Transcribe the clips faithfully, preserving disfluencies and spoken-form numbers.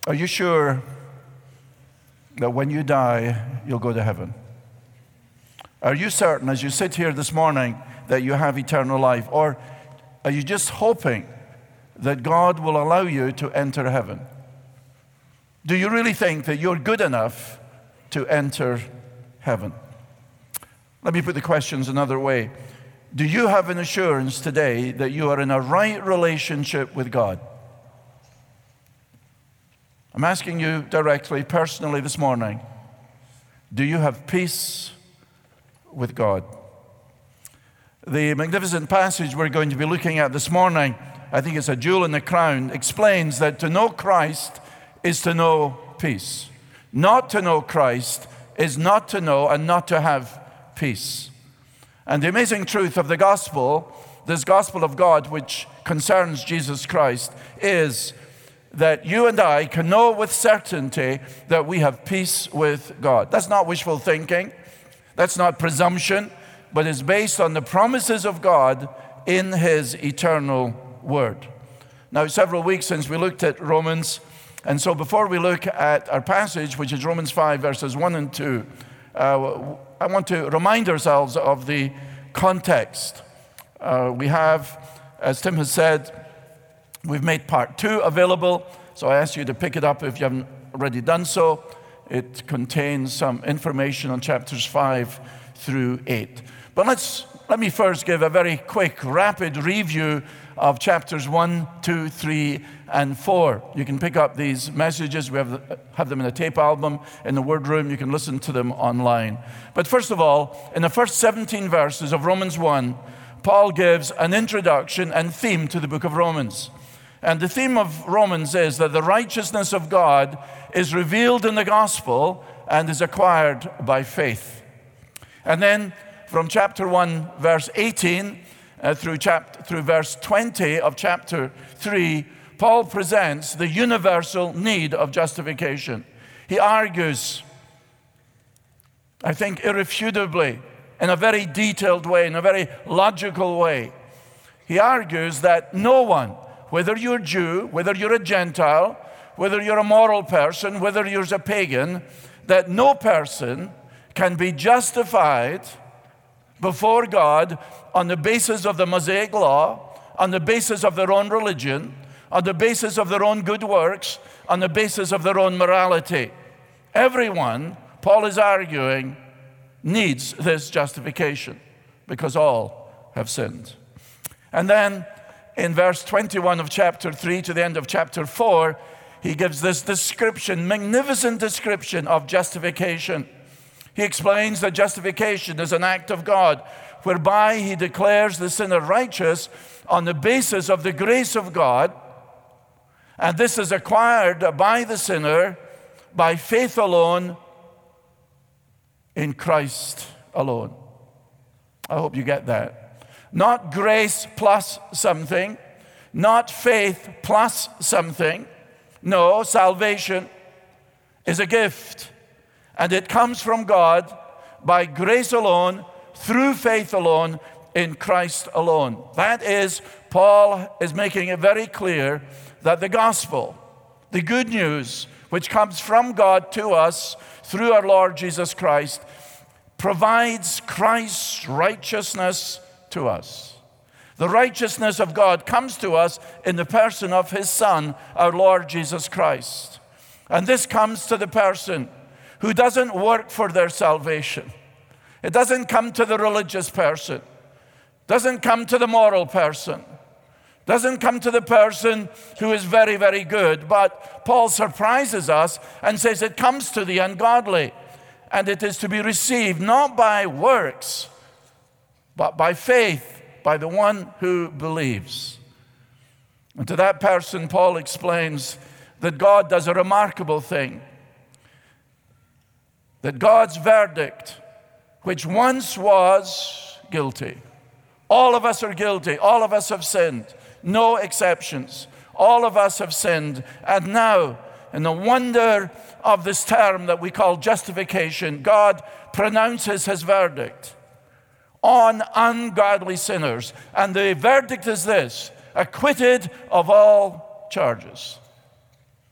Are you sure that when you die, you'll go to heaven? Are you certain as you sit here this morning that you have eternal life? Or are you just hoping that God will allow you to enter heaven? Do you really think that you're good enough to enter heaven? Let me put the questions another way. Do you have an assurance today that you are in a right relationship with God? I'm asking you directly, personally this morning, do you have peace with God? The magnificent passage we're going to be looking at this morning, I think it's a jewel in the crown, explains that to know Christ is to know peace. Not to know Christ is not to know and not to have peace. And the amazing truth of the gospel, this gospel of God which concerns Jesus Christ, is that you and I can know with certainty that we have peace with God. That's not wishful thinking. That's not presumption, but it's based on the promises of God in His eternal Word. Now, several weeks since we looked at Romans, and so before we look at our passage, which is Romans five, verses one and two, uh, I want to remind ourselves of the context. Uh, we have, as Tim has said, we've made part two available, so I ask you to pick it up if you haven't already done so. It contains some information on chapters five through eight. But let's let me first give a very quick, rapid review of chapters one, two, three, and four. You can pick up these messages. We have, have them in a tape album in the Word Room. You can listen to them online. But first of all, in the first seventeen verses of Romans one, Paul gives an introduction and theme to the book of Romans. And the theme of Romans is that the righteousness of God is revealed in the gospel and is acquired by faith. And then from chapter one, verse eighteen, uh, through, chap- through verse twenty of chapter three, Paul presents the universal need of justification. He argues, I think irrefutably, in a very detailed way, in a very logical way, he argues that no one, whether you're Jew, whether you're a Gentile, whether you're a moral person, whether you're a pagan, that no person can be justified before God on the basis of the Mosaic law, on the basis of their own religion, on the basis of their own good works, on the basis of their own morality. Everyone, Paul is arguing, needs this justification because all have sinned. And then in verse twenty-one of chapter three to the end of chapter four, he gives this description, magnificent description of justification. He explains that justification is an act of God whereby He declares the sinner righteous on the basis of the grace of God, and this is acquired by the sinner by faith alone in Christ alone. I hope you get that. Not grace plus something, not faith plus something. No, salvation is a gift, and it comes from God by grace alone, through faith alone, in Christ alone. That is, Paul is making it very clear that the gospel, the good news, which comes from God to us through our Lord Jesus Christ, provides Christ's righteousness to us. The righteousness of God comes to us in the person of His Son, our Lord Jesus Christ. And this comes to the person who doesn't work for their salvation. It doesn't come to the religious person. Doesn't come to the moral person. Doesn't come to the person who is very, very good. But Paul surprises us and says it comes to the ungodly. And it is to be received not by works, but by faith, by the one who believes. And to that person, Paul explains that God does a remarkable thing. That God's verdict, which once was guilty, all of us are guilty, all of us have sinned, no exceptions. All of us have sinned, and now, in the wonder of this term that we call justification, God pronounces His verdict on ungodly sinners. And the verdict is this: acquitted of all charges.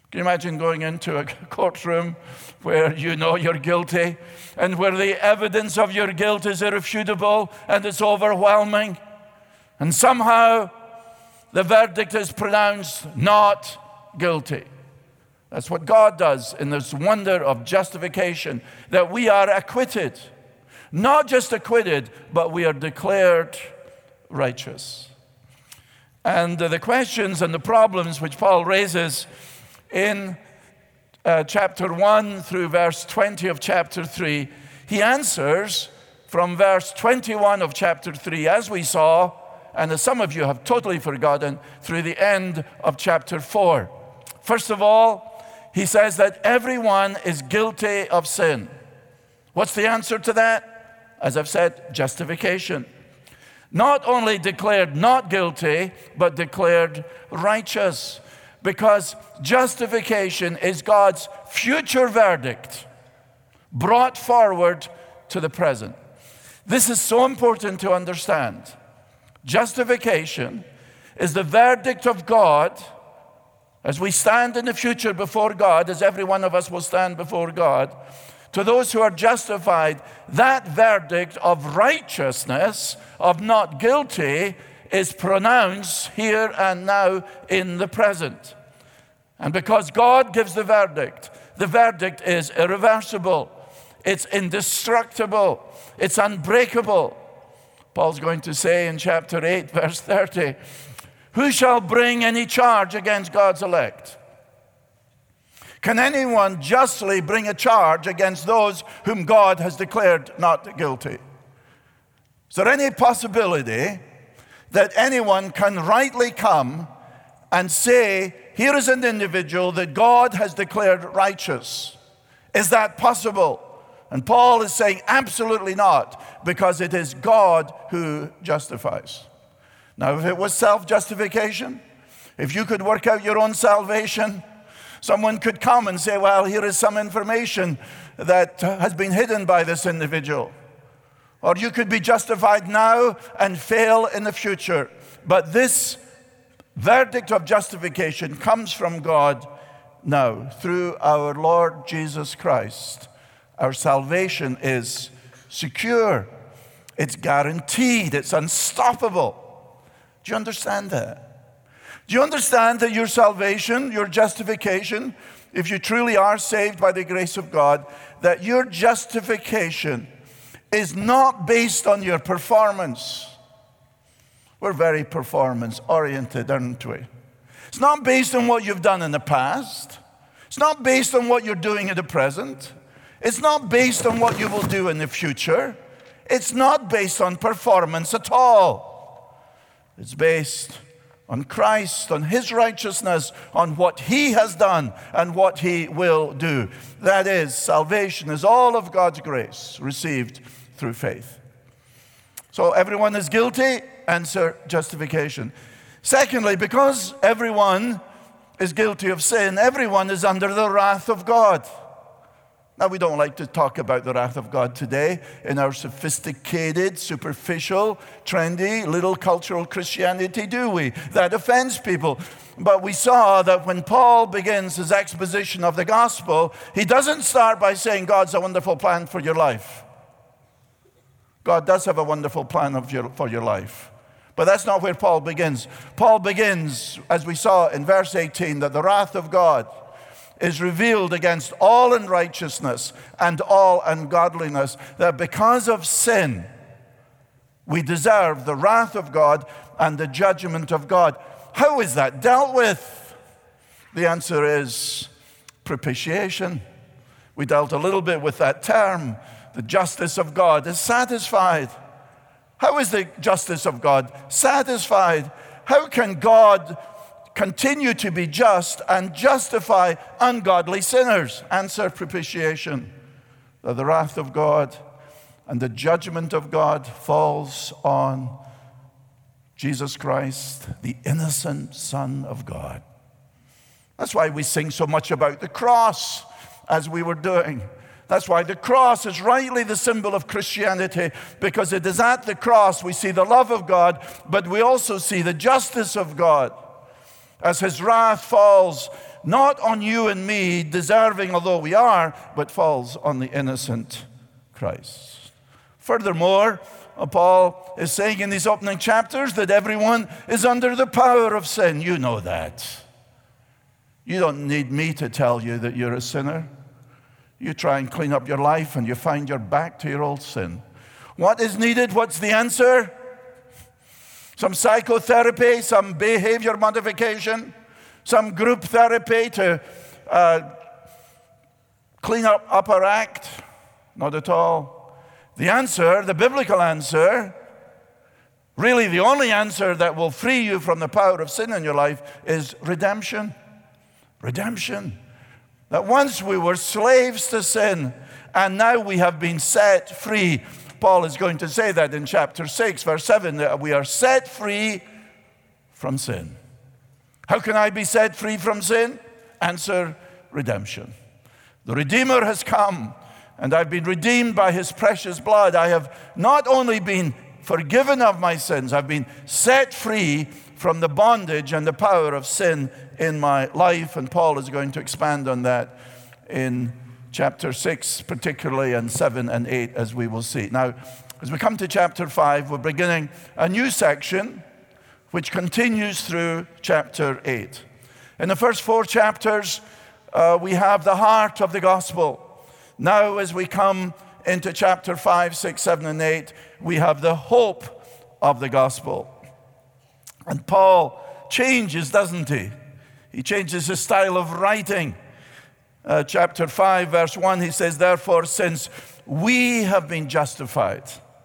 Can you imagine going into a courtroom where you know you're guilty and where the evidence of your guilt is irrefutable and it's overwhelming, and somehow the verdict is pronounced not guilty? That's what God does in this wonder of justification, that we are acquitted. Not just acquitted, but we are declared righteous. And uh, the questions and the problems which Paul raises in uh, chapter one through verse twenty of chapter three, he answers from verse twenty-one of chapter three, as we saw, and as some of you have totally forgotten, through the end of chapter four. First of all, he says that everyone is guilty of sin. What's the answer to that? As I've said, justification. Not only declared not guilty, but declared righteous. Because justification is God's future verdict brought forward to the present. This is so important to understand. Justification is the verdict of God as we stand in the future before God, as every one of us will stand before God. To those who are justified, that verdict of righteousness, of not guilty, is pronounced here and now in the present. And because God gives the verdict, the verdict is irreversible. It's indestructible. It's unbreakable. Paul's going to say in chapter eight, verse thirty, who shall bring any charge against God's elect? Can anyone justly bring a charge against those whom God has declared not guilty? Is there any possibility that anyone can rightly come and say, here is an individual that God has declared righteous? Is that possible? And Paul is saying absolutely not, because it is God who justifies. Now, if it was self-justification, if you could work out your own salvation, someone could come and say, well, here is some information that has been hidden by this individual. Or you could be justified now and fail in the future. But this verdict of justification comes from God now through our Lord Jesus Christ. Our salvation is secure. It's guaranteed. It's unstoppable. Do you understand that? Do you understand that your salvation, your justification, if you truly are saved by the grace of God, that your justification is not based on your performance? We're very performance-oriented, aren't we? It's not based on what you've done in the past. It's not based on what you're doing in the present. It's not based on what you will do in the future. It's not based on performance at all. It's based on Christ, on His righteousness, on what He has done and what He will do. That is, salvation is all of God's grace received through faith. So everyone is guilty, answer justification. Secondly, because everyone is guilty of sin, everyone is under the wrath of God. Now, we don't like to talk about the wrath of God today in our sophisticated, superficial, trendy, little cultural Christianity, do we? That offends people. But we saw that when Paul begins his exposition of the gospel, he doesn't start by saying God's a wonderful plan for your life. God does have a wonderful plan of your, for your life. But that's not where Paul begins. Paul begins, as we saw in verse eighteen, that the wrath of God is revealed against all unrighteousness and all ungodliness, that because of sin, we deserve the wrath of God and the judgment of God. How is that dealt with? The answer is propitiation. We dealt a little bit with that term. The justice of God is satisfied. How is the justice of God satisfied? How can God continue to be just and justify ungodly sinners? Answer, propitiation. That the wrath of God and the judgment of God falls on Jesus Christ, the innocent Son of God. That's why we sing so much about the cross, as we were doing. That's why the cross is rightly the symbol of Christianity, because it is at the cross we see the love of God, but we also see the justice of God. As His wrath falls not on you and me, deserving although we are, but falls on the innocent Christ. Furthermore, Paul is saying in these opening chapters that everyone is under the power of sin. You know that. You don't need me to tell you that you're a sinner. You try and clean up your life and you find you're back to your old sin. What is needed? What's the answer? Some psychotherapy, some behavior modification, some group therapy to uh, clean up, up our act? Not at all. The answer, the biblical answer, really the only answer that will free you from the power of sin in your life is redemption. Redemption. That once we were slaves to sin, and now we have been set free. Paul is going to say that in chapter six, verse seven, that we are set free from sin. How can I be set free from sin? Answer, redemption. The Redeemer has come, and I've been redeemed by his precious blood. I have not only been forgiven of my sins, I've been set free from the bondage and the power of sin in my life. And Paul is going to expand on that in chapter six, particularly, and seven and eight, as we will see. Now, as we come to chapter five, we're beginning a new section which continues through chapter eight. In the first four chapters, uh, we have the heart of the gospel. Now, as we come into chapter five, six, seven, and eight, we have the hope of the gospel. And Paul changes, doesn't he? He changes his style of writing. Uh, chapter five, verse one, he says, therefore, since we have been justified,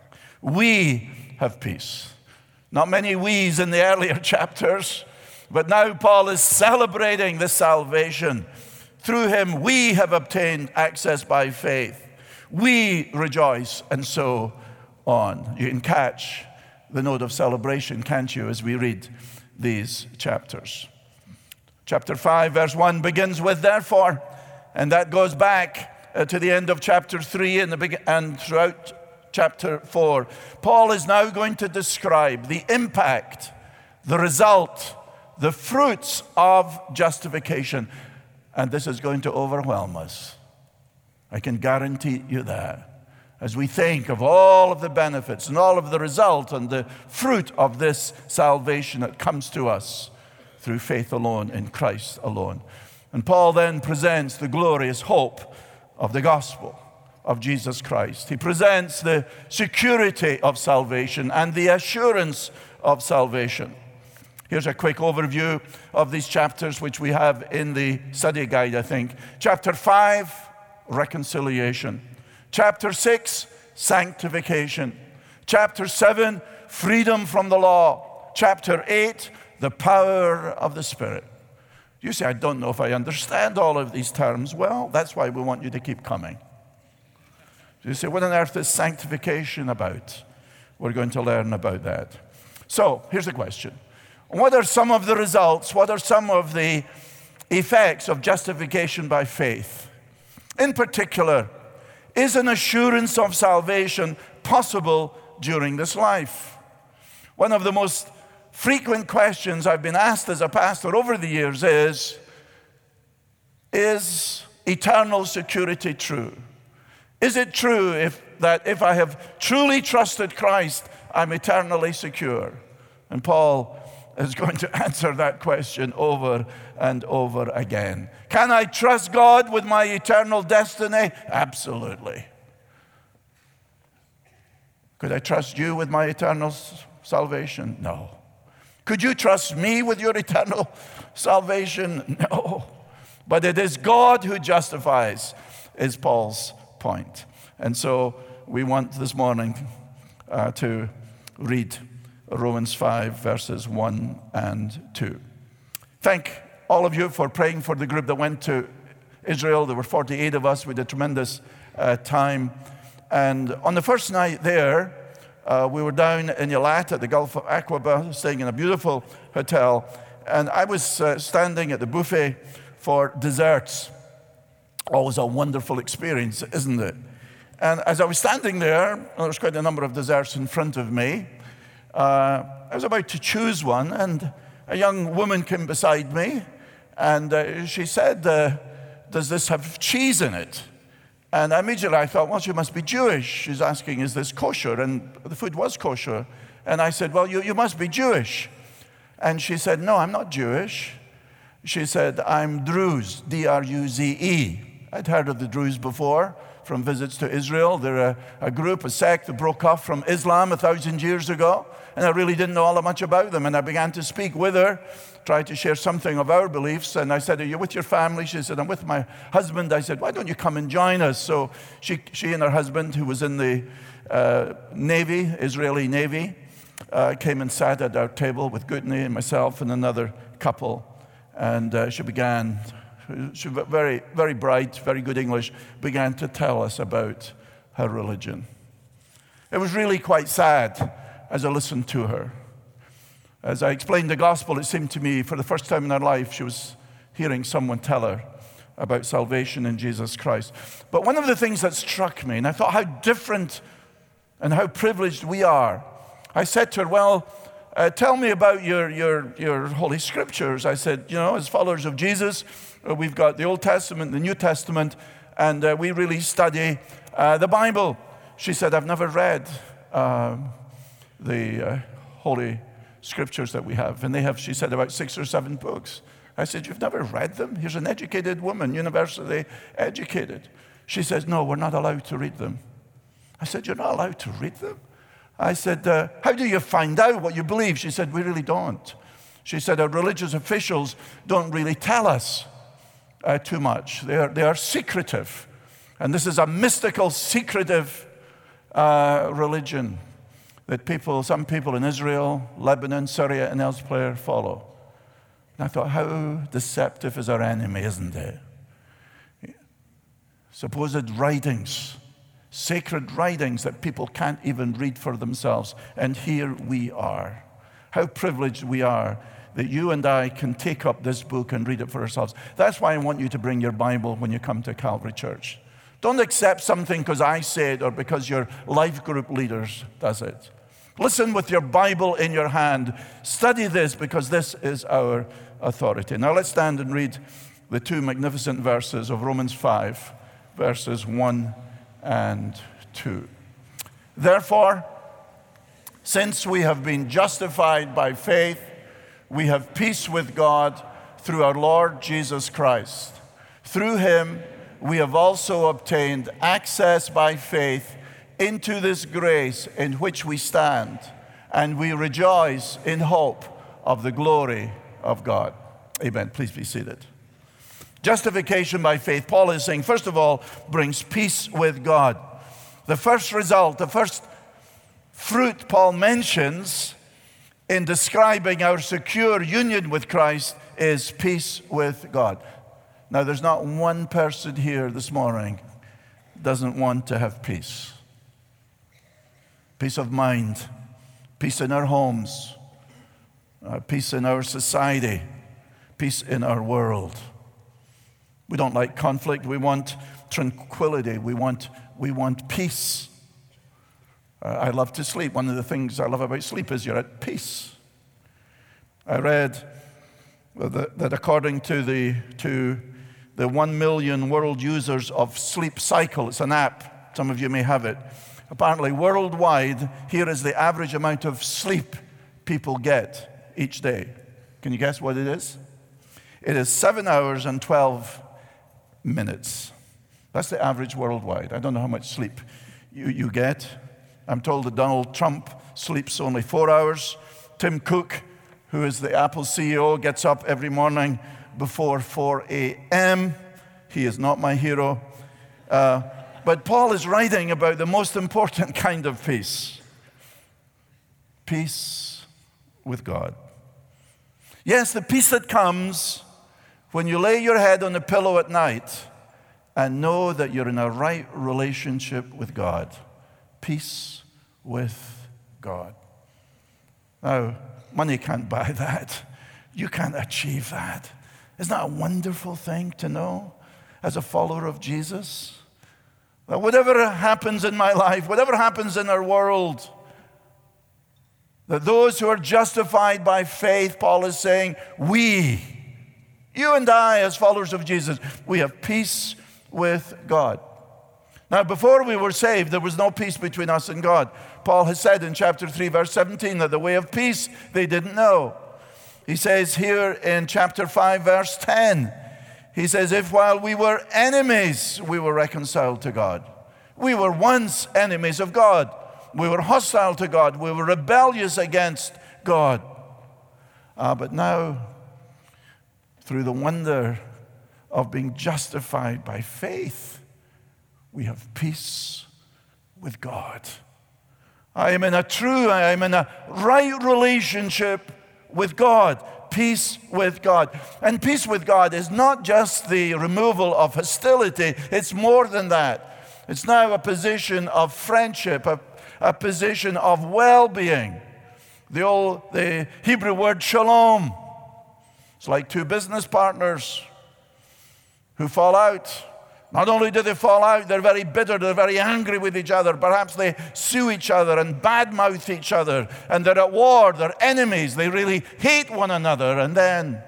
we have peace. Not many we's in the earlier chapters, but now Paul is celebrating the salvation. Through him, we have obtained access by faith. We rejoice, and so on. You can catch the note of celebration, can't you, as we read these chapters. Chapter five, verse one begins with therefore, and that goes back uh, to the end of chapter three and, the big, and throughout chapter four. Paul is now going to describe the impact, the result, the fruits of justification. And this is going to overwhelm us. I can guarantee you that. As we think of all of the benefits and all of the result and the fruit of this salvation that comes to us through faith alone in Christ alone. And Paul then presents the glorious hope of the gospel of Jesus Christ. He presents the security of salvation and the assurance of salvation. Here's a quick overview of these chapters, which we have in the study guide, I think. Chapter five, reconciliation. Chapter six, sanctification. Chapter seven, freedom from the law. Chapter eight, the power of the Spirit. You say, I don't know if I understand all of these terms. Well, that's why we want you to keep coming. You say, what on earth is sanctification about? We're going to learn about that. So, here's the question. What are some of the results? What are some of the effects of justification by faith? In particular, is an assurance of salvation possible during this life? One of the most frequent questions I've been asked as a pastor over the years is, is eternal security true? Is it true if, that if I have truly trusted Christ, I'm eternally secure? And Paul is going to answer that question over and over again. Can I trust God with my eternal destiny? Absolutely. Could I trust you with my eternal salvation? No. Could you trust me with your eternal salvation? No. But it is God who justifies, is Paul's point. And so we want this morning uh, to read Romans five, verses one and two. Thank all of you for praying for the group that went to Israel. There were forty-eight of us. We had a tremendous uh, time. And on the first night there, uh, we were down in Eilat at the Gulf of Aqaba, staying in a beautiful hotel. And I was uh, standing at the buffet for desserts. Always a wonderful experience, isn't it? And as I was standing there, there was quite a number of desserts in front of me. Uh, I was about to choose one, and a young woman came beside me, And uh, she said, uh, does this have cheese in it? And immediately I thought, well, she must be Jewish. She's asking, is this kosher? And the food was kosher. And I said, well, you, you must be Jewish. And she said, no, I'm not Jewish. She said, I'm Druze, D R U Z E. I'd heard of the Druze before from visits to Israel. They're a, a group, a sect that broke off from Islam a thousand years ago. And I really didn't know all that much about them. And I began to speak with her, tried to share something of our beliefs. And I said, are you with your family? She said, I'm with my husband. I said, why don't you come and join us? So she, she and her husband, who was in the uh, Navy, Israeli Navy, uh, came and sat at our table with Gutney and myself and another couple. And uh, she began, she was very, very bright, very good English, began to tell us about her religion. It was really quite sad as I listened to her. As I explained the gospel, it seemed to me for the first time in her life, she was hearing someone tell her about salvation in Jesus Christ. But one of the things that struck me, and I thought how different and how privileged we are, I said to her, well, uh, tell me about your, your, your Holy Scriptures. I said, you know, as followers of Jesus, uh, we've got the Old Testament, the New Testament, and uh, we really study uh, the Bible. She said, I've never read uh, the uh, Holy Scriptures that we have. And they have, she said, about six or seven books. I said, you've never read them? Here's an educated woman, university educated. She says, no, we're not allowed to read them. I said, you're not allowed to read them? I said, uh, how do you find out what you believe? She said, we really don't. She said, our religious officials don't really tell us uh, too much. They are, they are secretive. And this is a mystical, secretive uh, religion that people, some people in Israel, Lebanon, Syria, and elsewhere follow. And I thought, how deceptive is our enemy, isn't it? Supposed writings, sacred writings that people can't even read for themselves. And here we are. How privileged we are that you and I can take up this book and read it for ourselves. That's why I want you to bring your Bible when you come to Calvary Church. Don't accept something because I say it or because your life group leaders does it. Listen with your Bible in your hand. Study this because this is our authority. Now let's stand and read the two magnificent verses of Romans five, verses one and two. Therefore, since we have been justified by faith, we have peace with God through our Lord Jesus Christ. Through him, we have also obtained access by faith into this grace in which we stand, and we rejoice in hope of the glory of God. Amen. Please be seated. Justification by faith, Paul is saying, first of all, brings peace with God. The first result, the first fruit Paul mentions in describing our secure union with Christ is peace with God. Now, there's not one person here this morning who doesn't want to have peace. Peace of mind, peace in our homes, uh, peace in our society, peace in our world. We don't like conflict. We want tranquility. We want, we want peace. Uh, I love to sleep. One of the things I love about sleep is you're at peace. I read that, that according to the, to the one million world users of Sleep Cycle, it's an app, some of you may have it. Apparently, worldwide, here is the average amount of sleep people get each day. Can you guess what it is? It is seven hours and twelve minutes. That's the average worldwide. I don't know how much sleep you, you get. I'm told that Donald Trump sleeps only four hours. Tim Cook, who is the Apple C E O, gets up every morning before four a.m. He is not my hero. Uh, But Paul is writing about the most important kind of peace. Peace with God. Yes, the peace that comes when you lay your head on the pillow at night and know that you're in a right relationship with God. Peace with God. Now, money can't buy that. You can't achieve that. Isn't that a wonderful thing to know as a follower of Jesus? That whatever happens in my life, whatever happens in our world, that those who are justified by faith, Paul is saying, we You and I, as followers of Jesus, we have peace with God. Now, before we were saved, there was no peace between us and God. Paul has said in chapter three, verse seventeen, that the way of peace they didn't know. He says here in chapter five, verse ten, he says, if while we were enemies, we were reconciled to God. We were once enemies of God. We were hostile to God. We were rebellious against God. Ah, but now, through the wonder of being justified by faith, we have peace with God. I am in a true, I am in a right relationship with God. Peace with God. And peace with God is not just the removal of hostility. It's more than that. It's now a position of friendship, a, a position of well-being. The old, the Hebrew word shalom. It's like two business partners who fall out. Not only do they fall out, they're very bitter, they're very angry with each other. Perhaps they sue each other and badmouth each other. And they're at war, they're enemies, they really hate one another. And then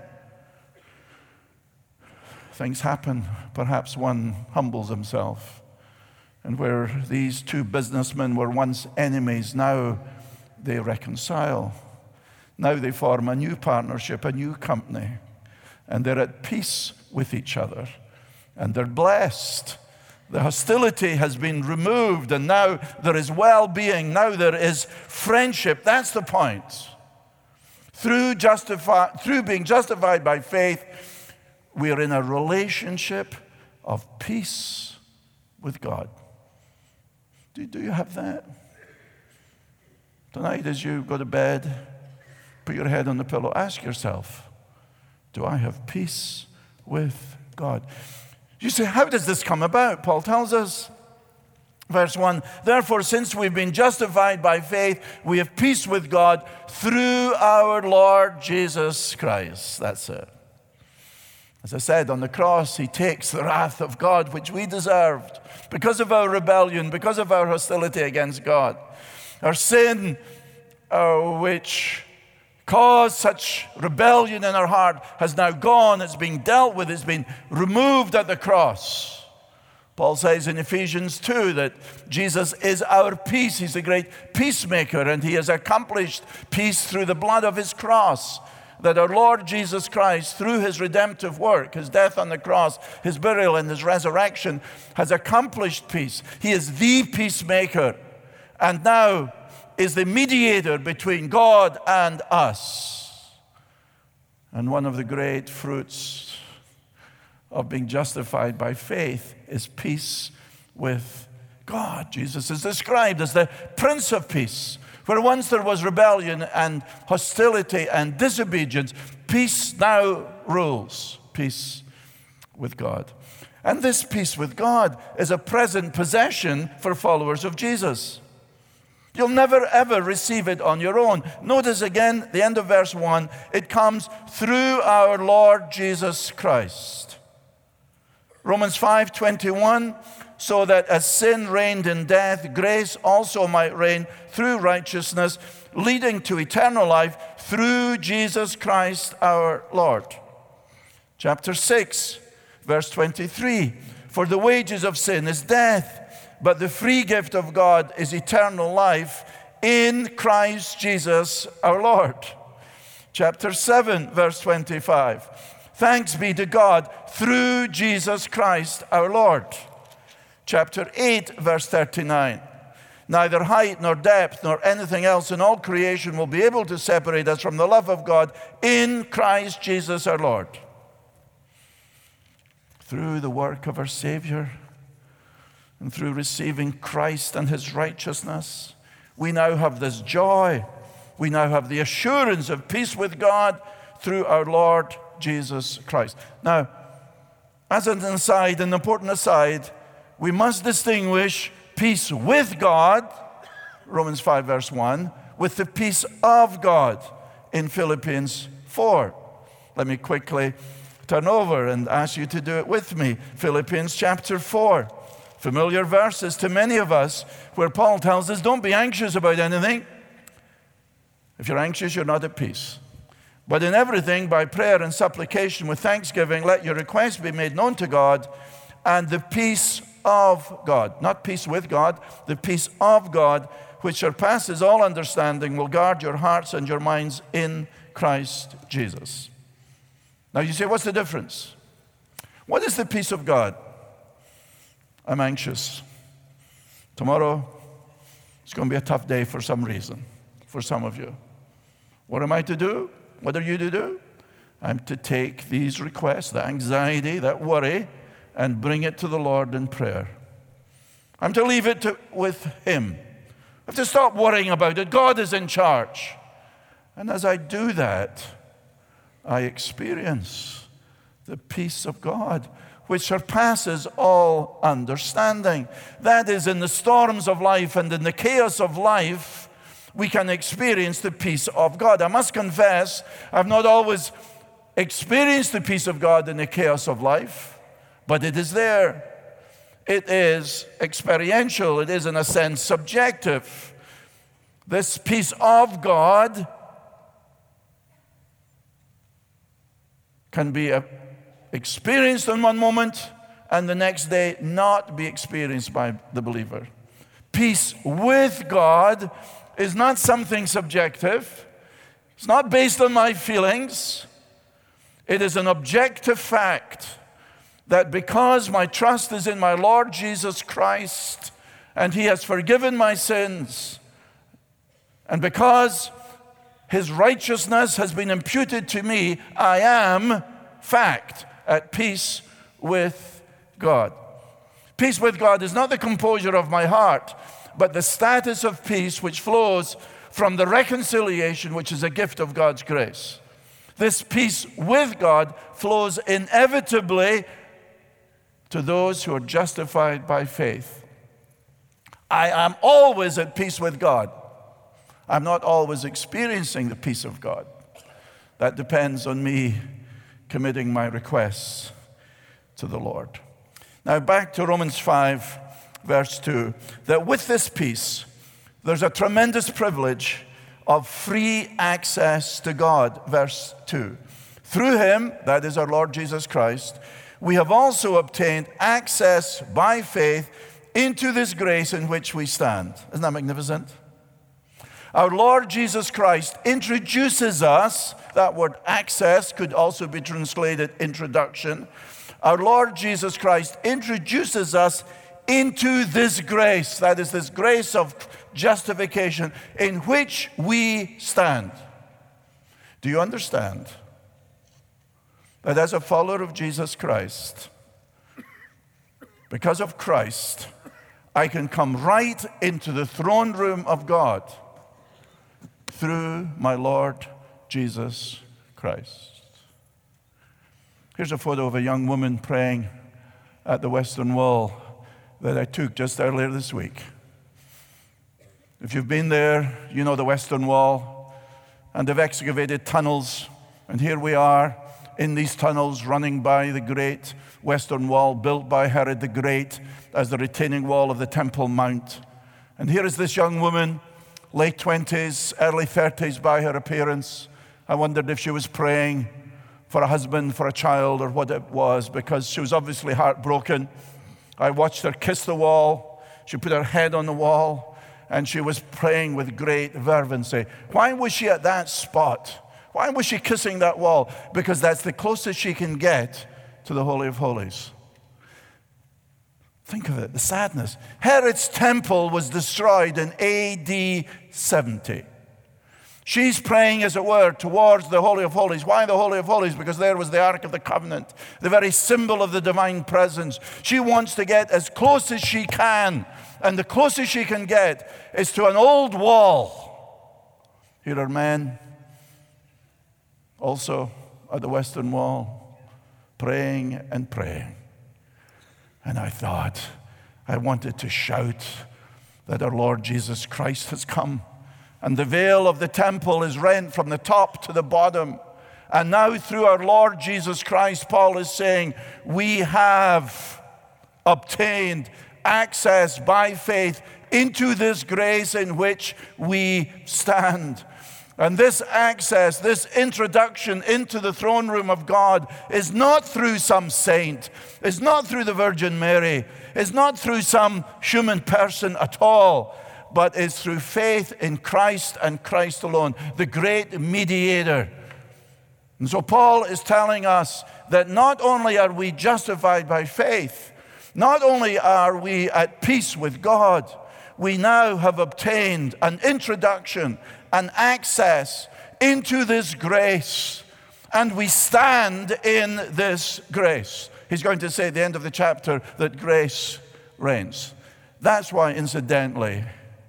things happen. Perhaps one humbles himself. And where these two businessmen were once enemies, now they reconcile. Now they form a new partnership, a new company. And they're at peace with each other. And they're blessed. The hostility has been removed, and now there is well-being. Now there is friendship. That's the point. Through, justify, through being justified by faith, we are in a relationship of peace with God. Do, do you have that? Tonight, as you go to bed, put your head on the pillow, ask yourself, do I have peace with God? You say, how does this come about? Paul tells us, verse one, therefore, since we've been justified by faith, we have peace with God through our Lord Jesus Christ. That's it. As I said, on the cross, he takes the wrath of God, which we deserved, because of our rebellion, because of our hostility against God. Our sin, uh, which caused such rebellion in our heart, has now gone. It's being dealt with. It's been removed at the cross. Paul says in Ephesians two that Jesus is our peace. He's the great peacemaker, and he has accomplished peace through the blood of his cross. That our Lord Jesus Christ, through his redemptive work, his death on the cross, his burial, and his resurrection, has accomplished peace. He is the peacemaker, and now is the mediator between God and us. And one of the great fruits of being justified by faith is peace with God. Jesus is described as the Prince of Peace. Where once there was rebellion and hostility and disobedience, peace now rules. Peace with God. And this peace with God is a present possession for followers of Jesus. You'll never, ever receive it on your own. Notice again, the end of verse one, it comes through our Lord Jesus Christ. Romans five twenty-one, so that as sin reigned in death, grace also might reign through righteousness, leading to eternal life through Jesus Christ our Lord. Chapter six, verse twenty-three, for the wages of sin is death, but the free gift of God is eternal life in Christ Jesus our Lord. Chapter seven, verse twenty-five. Thanks be to God through Jesus Christ our Lord. Chapter eight, verse thirty-nine. Neither height nor depth nor anything else in all creation will be able to separate us from the love of God in Christ Jesus our Lord. Through the work of our Savior, and through receiving Christ and his righteousness, we now have this joy. We now have the assurance of peace with God through our Lord Jesus Christ. Now, as an aside, an important aside, we must distinguish peace with God, Romans five verse one, with the peace of God in Philippians four. Let me quickly turn over and ask you to do it with me. Philippians chapter four. Familiar verses to many of us, where Paul tells us, don't be anxious about anything. If you're anxious, you're not at peace. But in everything, by prayer and supplication with thanksgiving, let your requests be made known to God, and the peace of God, not peace with God, the peace of God, which surpasses all understanding, will guard your hearts and your minds in Christ Jesus. Now you say, what's the difference? What is the peace of God? I'm anxious. Tomorrow, it's going to be a tough day for some reason, for some of you. What am I to do? What are you to do? I'm to take these requests, the anxiety, that worry, and bring it to the Lord in prayer. I'm to leave it to, with Him. I have to stop worrying about it. God is in charge. And as I do that, I experience the peace of God, which surpasses all understanding. That is, in the storms of life and in the chaos of life, we can experience the peace of God. I must confess, I've not always experienced the peace of God in the chaos of life, but it is there. It is experiential. It is, in a sense, subjective. This peace of God can be experienced in one moment and the next day not be experienced by the believer. Peace with God is not something subjective. It's not based on my feelings. It is an objective fact that because my trust is in my Lord Jesus Christ and He has forgiven my sins, and because His righteousness has been imputed to me, I am, fact, at peace with God. Peace with God is not the composure of my heart, but the status of peace which flows from the reconciliation which is a gift of God's grace. This peace with God flows inevitably to those who are justified by faith. I am always at peace with God. I'm not always experiencing the peace of God. That depends on me committing my requests to the Lord. Now back to Romans five, verse two, that with this peace, there's a tremendous privilege of free access to God, verse two. Through Him, that is our Lord Jesus Christ, we have also obtained access by faith into this grace in which we stand. Isn't that magnificent? Our Lord Jesus Christ introduces us, that word access could also be translated introduction. Our Lord Jesus Christ introduces us into this grace, that is, this grace of justification in which we stand. Do you understand that as a follower of Jesus Christ, because of Christ, I can come right into the throne room of God through my Lord Jesus Christ? Here's a photo of a young woman praying at the Western Wall that I took just earlier this week. If you've been there, you know the Western Wall, and they've excavated tunnels, and here we are in these tunnels running by the great Western Wall built by Herod the Great as the retaining wall of the Temple Mount. And here is this young woman, late twenties, early thirties by her appearance. I wondered if she was praying for a husband, for a child, or what it was, because she was obviously heartbroken. I watched her kiss the wall. She put her head on the wall, and she was praying with great fervency. Why was she at that spot? Why was she kissing that wall? Because that's the closest she can get to the Holy of Holies. Think of it, the sadness. Herod's temple was destroyed in A D seventy. She's praying, as it were, towards the Holy of Holies. Why the Holy of Holies? Because there was the Ark of the Covenant, the very symbol of the divine presence. She wants to get as close as she can, and the closest she can get is to an old wall. Here are men also at the Western Wall, praying and praying. And I thought, I wanted to shout that our Lord Jesus Christ has come. And the veil of the temple is rent from the top to the bottom. And now through our Lord Jesus Christ, Paul is saying, we have obtained access by faith into this grace in which we stand. And this access, this introduction into the throne room of God is not through some saint. It's not through the Virgin Mary. It's not through some human person at all. But it's through faith in Christ and Christ alone, the great mediator. And so Paul is telling us that not only are we justified by faith, not only are we at peace with God, we now have obtained an introduction, an access into this grace, and we stand in this grace. He's going to say at the end of the chapter that grace reigns. That's why, incidentally,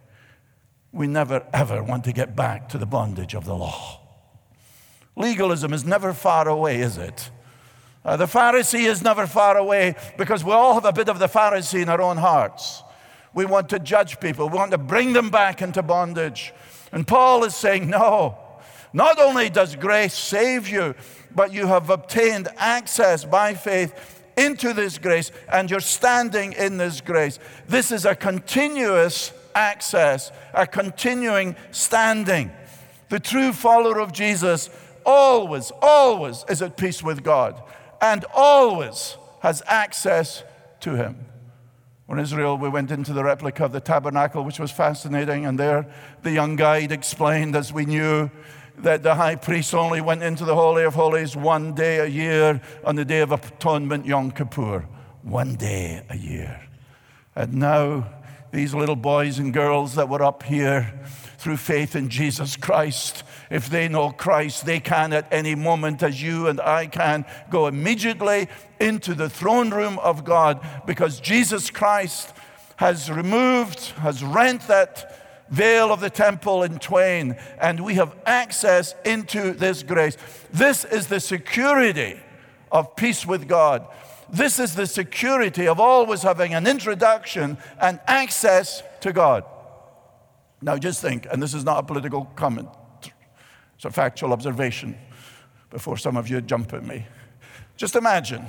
we never ever want to get back to the bondage of the law. Legalism is never far away, is it? Uh, the Pharisee is never far away because we all have a bit of the Pharisee in our own hearts. We want to judge people. We want to bring them back into bondage. And Paul is saying, no, not only does grace save you, but you have obtained access by faith into this grace, and you're standing in this grace. This is a continuous access, a continuing standing. The true follower of Jesus always, always is at peace with God, and always has access to him. When Israel, we went into the replica of the tabernacle, which was fascinating, and there the young guide explained, as we knew, that the high priest only went into the Holy of Holies one day a year on the Day of Atonement, Yom Kippur. One day a year. And now these little boys and girls that were up here through faith in Jesus Christ, if they know Christ, they can at any moment, as you and I can, go immediately into the throne room of God, because Jesus Christ has removed, has rent that veil of the temple in twain, and we have access into this grace. This is the security of peace with God. This is the security of always having an introduction and access to God. Now just think, and this is not a political comment, it's a factual observation before some of you jump at me. Just imagine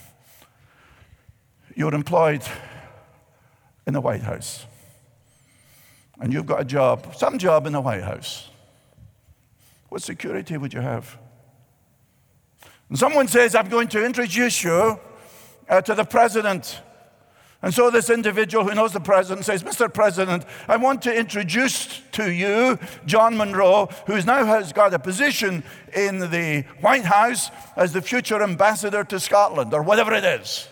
you're employed in the White House and you've got a job, some job in the White House. What security would you have? And someone says, I'm going to introduce you uh, to the president. And so this individual who knows the president says, Mister President, I want to introduce to you John Monroe, who now has got a position in the White House as the future ambassador to Scotland, or whatever it is.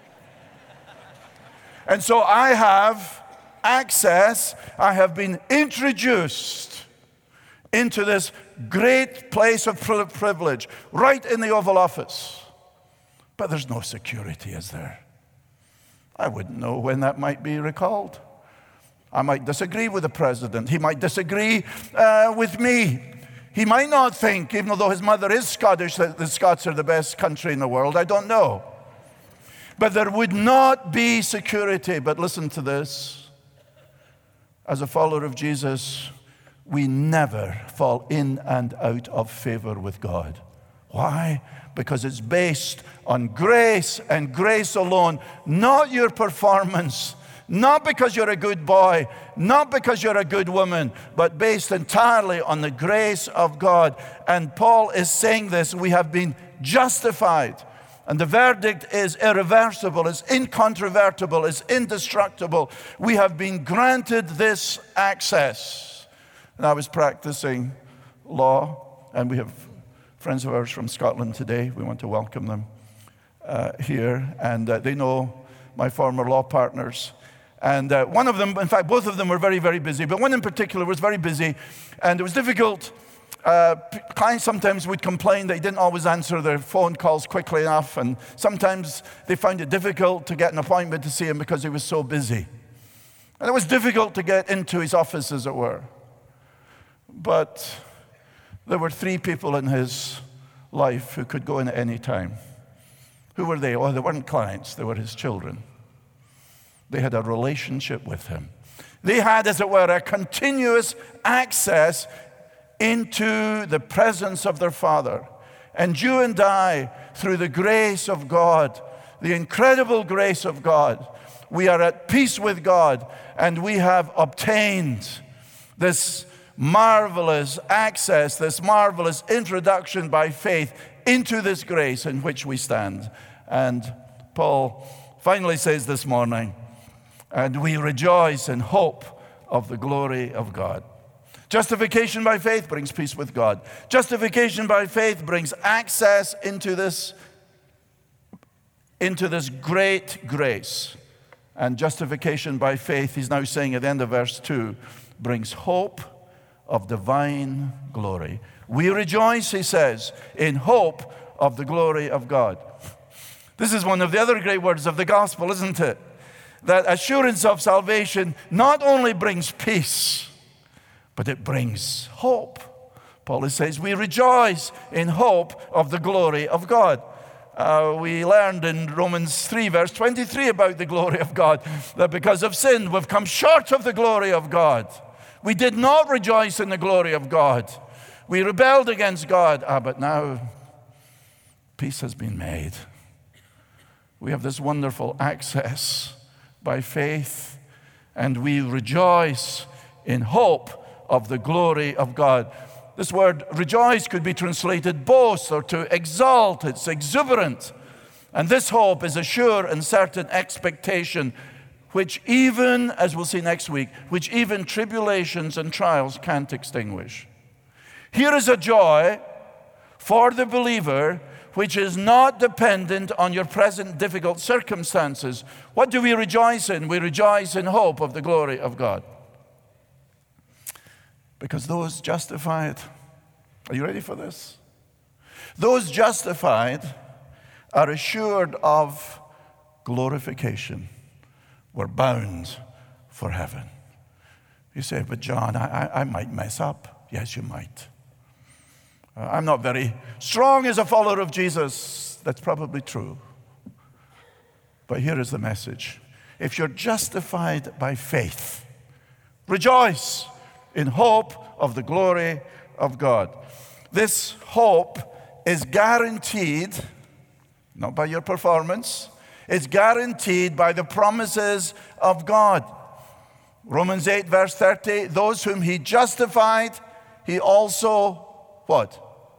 And so I have access, I have been introduced into this great place of privilege, right in the Oval Office. But there's no security, is there? I wouldn't know when that might be recalled. I might disagree with the president. He might disagree uh, with me. He might not think, even though his mother is Scottish, that the Scots are the best country in the world. I don't know. But there would not be security. But listen to this. As a follower of Jesus, we never fall in and out of favor with God. Why? Because it's based on grace and grace alone, not your performance, not because you're a good boy, not because you're a good woman, but based entirely on the grace of God. And Paul is saying this, we have been justified. And the verdict is irreversible, is incontrovertible, is indestructible. We have been granted this access. And I was practicing law, and we have friends of ours from Scotland today. We want to welcome them uh, here. And uh, they know my former law partners. And uh, one of them, in fact, both of them were very, very busy. But one in particular was very busy. And it was difficult. Uh, clients sometimes would complain that he didn't always answer their phone calls quickly enough. And sometimes they found it difficult to get an appointment to see him because he was so busy. And it was difficult to get into his office, as it were. But there were three people in his life who could go in at any time. Who were they? Oh, they weren't clients. They were his children. They had a relationship with him. They had, as it were, a continuous access into the presence of their Father. And you and I, through the grace of God, the incredible grace of God, we are at peace with God, and we have obtained this marvelous access, this marvelous introduction by faith into this grace in which we stand. And Paul finally says this morning, and we rejoice in hope of the glory of God. Justification by faith brings peace with God. Justification by faith brings access into this, into this great grace. And justification by faith, he's now saying at the end of verse two, brings hope of divine glory. We rejoice, he says, in hope of the glory of God. This is one of the other great words of the gospel, isn't it? That assurance of salvation not only brings peace, but it brings hope. Paul says, we rejoice in hope of the glory of God. Uh, we learned in Romans three, verse twenty-three about the glory of God, that because of sin, we've come short of the glory of God. We did not rejoice in the glory of God. We rebelled against God. Ah, but now peace has been made. We have this wonderful access by faith, and we rejoice in hope of the glory of God. This word rejoice could be translated boast or to exalt. It's exuberant. And this hope is a sure and certain expectation, which even, as we'll see next week, which even tribulations and trials can't extinguish. Here is a joy for the believer which is not dependent on your present difficult circumstances. What do we rejoice in? We rejoice in hope of the glory of God. Because those justified, are you ready for this? Those justified are assured of glorification. We're bound for heaven. You say, but John, I, I, I might mess up. Yes, you might. Uh, I'm not very strong as a follower of Jesus. That's probably true. But here is the message. If you're justified by faith, rejoice in hope of the glory of God. This hope is guaranteed, not by your performance, it's guaranteed by the promises of God. Romans eight, verse thirty, those whom he justified, he also, what?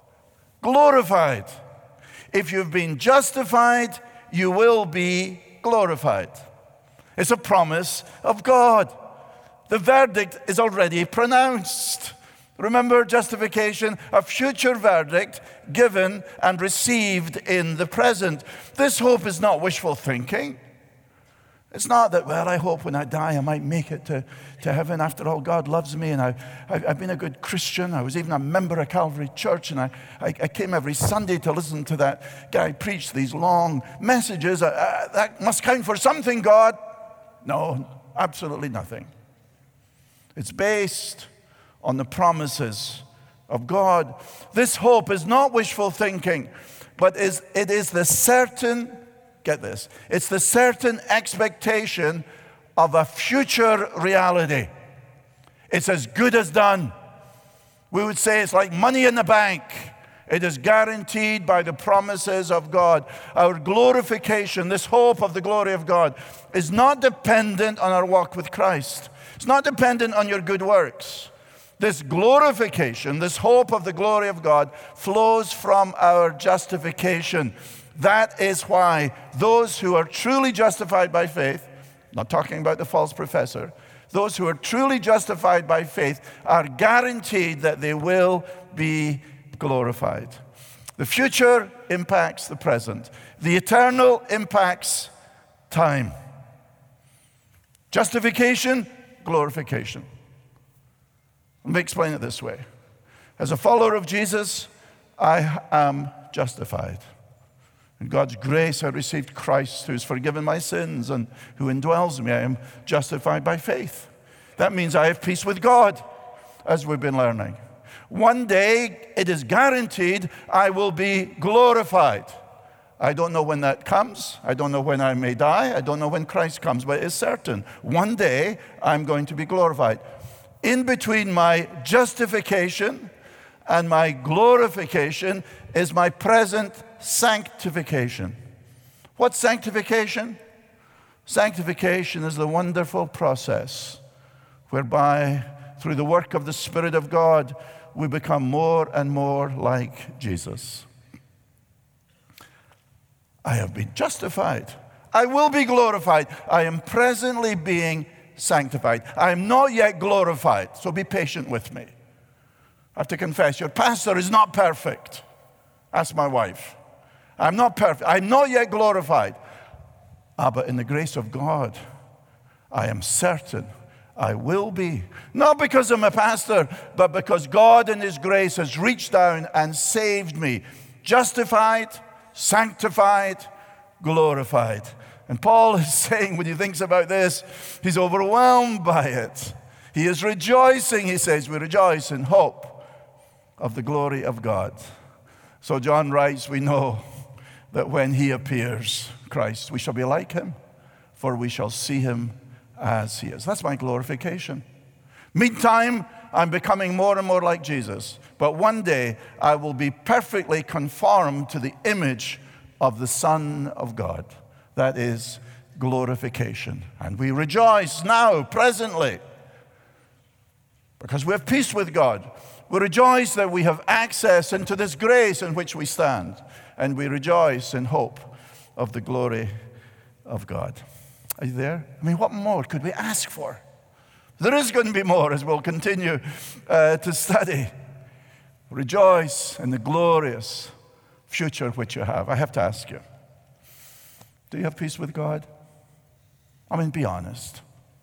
Glorified. If you've been justified, you will be glorified. It's a promise of God. The verdict is already pronounced. Remember, justification, a future verdict given and received in the present. This hope is not wishful thinking. It's not that, well, I hope when I die I might make it to, to heaven. After all, God loves me, and I, I've, I've been a good Christian. I was even a member of Calvary Church, and I, I, I came every Sunday to listen to that guy preach these long messages. Uh, uh, that must count for something, God. No, absolutely nothing. It's based on the promises of God. This hope is not wishful thinking, but is, it is the certain, get this, it's the certain expectation of a future reality. It's as good as done. We would say it's like money in the bank. It is guaranteed by the promises of God. Our glorification, this hope of the glory of God, is not dependent on our walk with Christ. It's not dependent on your good works. This glorification, this hope of the glory of God, flows from our justification. That is why those who are truly justified by faith, not talking about the false professor, those who are truly justified by faith are guaranteed that they will be glorified. The future impacts the present. The eternal impacts time. Justification, glorification. Let me explain it this way. As a follower of Jesus, I am justified. In God's grace, I received Christ, who has forgiven my sins and who indwells me. I am justified by faith. That means I have peace with God, as we've been learning. One day, it is guaranteed I will be glorified. I don't know when that comes. I don't know when I may die. I don't know when Christ comes, but it's certain. One day, I'm going to be glorified. In between my justification and my glorification is my present sanctification. What's sanctification? Sanctification is the wonderful process whereby through the work of the Spirit of God, we become more and more like Jesus. I have been justified. I will be glorified. I am presently being sanctified. I am not yet glorified, so be patient with me. I have to confess, your pastor is not perfect. Ask my wife. I'm not perfect. I'm not yet glorified. Ah, but in the grace of God, I am certain I will be. Not because I'm a pastor, but because God in His grace has reached down and saved me. Justified, sanctified, glorified. And Paul is saying, when he thinks about this, he's overwhelmed by it. He is rejoicing, he says, we rejoice in hope of the glory of God. So John writes, we know that when He appears, Christ, we shall be like Him, for we shall see Him as He is. That's my glorification. Meantime, I'm becoming more and more like Jesus. But one day, I will be perfectly conformed to the image of the Son of God. That is glorification. And we rejoice now, presently, because we have peace with God. We rejoice that we have access into this grace in which we stand. And we rejoice in hope of the glory of God. Are you there? I mean, what more could we ask for? There is going to be more as we'll continue uh, to study. Rejoice in the glorious future which you have. I have to ask you, do you have peace with God? I mean, be honest.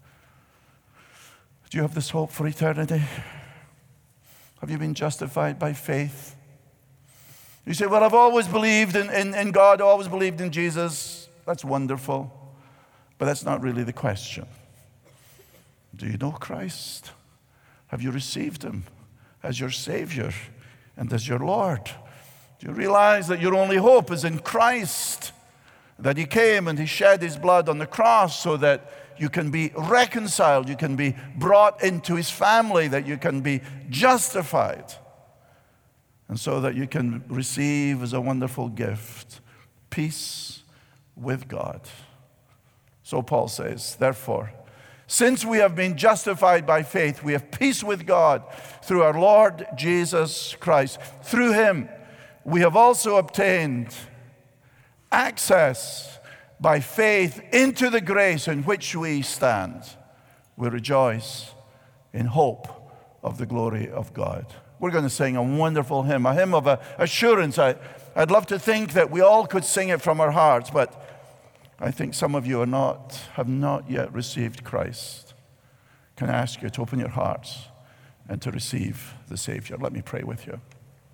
Do you have this hope for eternity? Have you been justified by faith? You say, well, I've always believed in, in, in God, always believed in Jesus. That's wonderful. But that's not really the question. Do you know Christ? Have you received Him as your Savior and as your Lord? Do you realize that your only hope is in Christ? That He came and He shed His blood on the cross so that you can be reconciled, you can be brought into His family, that you can be justified, and so that you can receive as a wonderful gift peace with God. So Paul says, therefore, since we have been justified by faith, we have peace with God through our Lord Jesus Christ. Through Him, we have also obtained access by faith into the grace in which we stand. We rejoice in hope of the glory of God. We're going to sing a wonderful hymn, a hymn of assurance. I, I'd love to think that we all could sing it from our hearts, but I think some of you are not, have not yet received Christ. Can I ask you to open your hearts and to receive the Savior? Let me pray with you.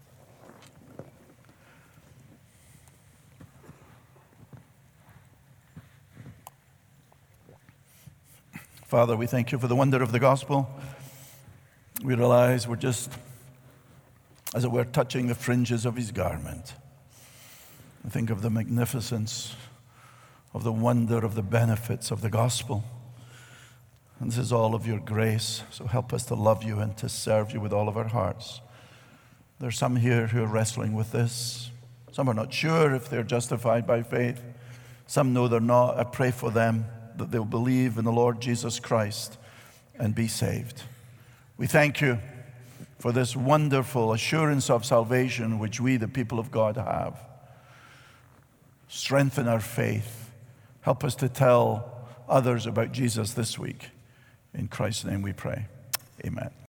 Father, we thank You for the wonder of the gospel. We realize we're just, as it were, touching the fringes of His garment. I think of the magnificence of the wonder of the benefits of the gospel. And this is all of Your grace, so help us to love You and to serve You with all of our hearts. There are some here who are wrestling with this. Some are not sure if they're justified by faith. Some know they're not. I pray for them that they'll believe in the Lord Jesus Christ and be saved. We thank You for this wonderful assurance of salvation which we, the people of God, have. Strengthen our faith. Help us to tell others about Jesus this week. In Christ's name we pray. Amen.